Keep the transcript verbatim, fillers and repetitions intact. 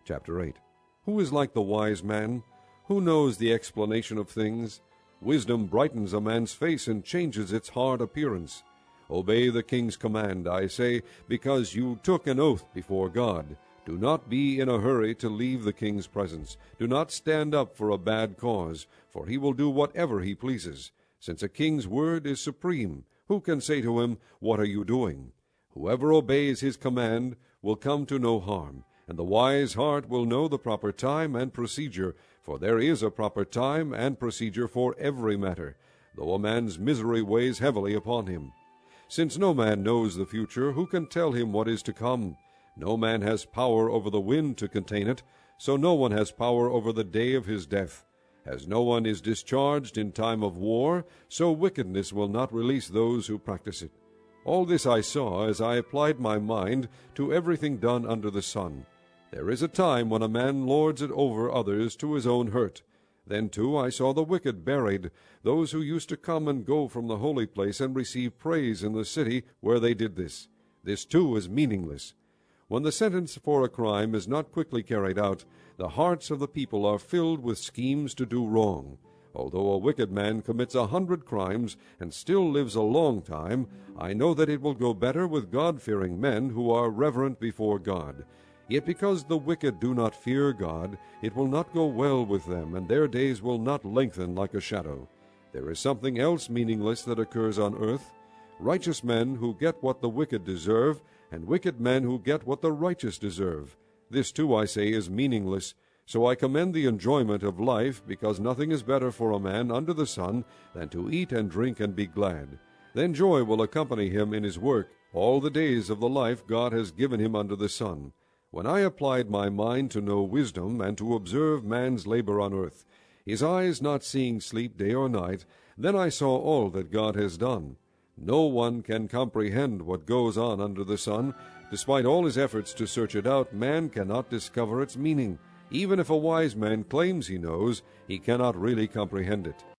Chapter eight. Who is like the wise man? Who knows the explanation of things? Wisdom brightens a man's face and changes its hard appearance. Obey the king's command, I say, because you took an oath before God. Do not be in a hurry to leave the king's presence. Do not stand up for a bad cause, for he will do whatever he pleases. Since a king's word is supreme, who can say to him, "What are you doing?" Whoever obeys his command will come to no harm, and the wise heart will know the proper time and procedure, for there is a proper time and procedure for every matter, though a man's misery weighs heavily upon him. Since no man knows the future, who can tell him what is to come? No man has power over the wind to contain it, so no one has power over the day of his death. As no one is discharged in time of war, so wickedness will not release those who practice it. All this I saw as I applied my mind to everything done under the sun. There is a time when a man lords it over others to his own hurt. Then, too, I saw the wicked buried, those who used to come and go from the holy place and receive praise in the city where they did this. This, too, is meaningless. When the sentence for a crime is not quickly carried out, the hearts of the people are filled with schemes to do wrong. Although a wicked man commits a hundred crimes and still lives a long time, I know that it will go better with God-fearing men who are reverent before God. Yet because the wicked do not fear God, it will not go well with them, and their days will not lengthen like a shadow. There is something else meaningless that occurs on earth. Righteous men who get what the wicked deserve, and wicked men who get what the righteous deserve. This too, I say, is meaningless. So I commend the enjoyment of life, because nothing is better for a man under the sun than to eat and drink and be glad. Then joy will accompany him in his work all the days of the life God has given him under the sun. When I applied my mind to know wisdom and to observe man's labor on earth, his eyes not seeing sleep day or night, then I saw all that God has done. No one can comprehend what goes on under the sun. Despite all his efforts to search it out, man cannot discover its meaning. Even if a wise man claims he knows, he cannot really comprehend it.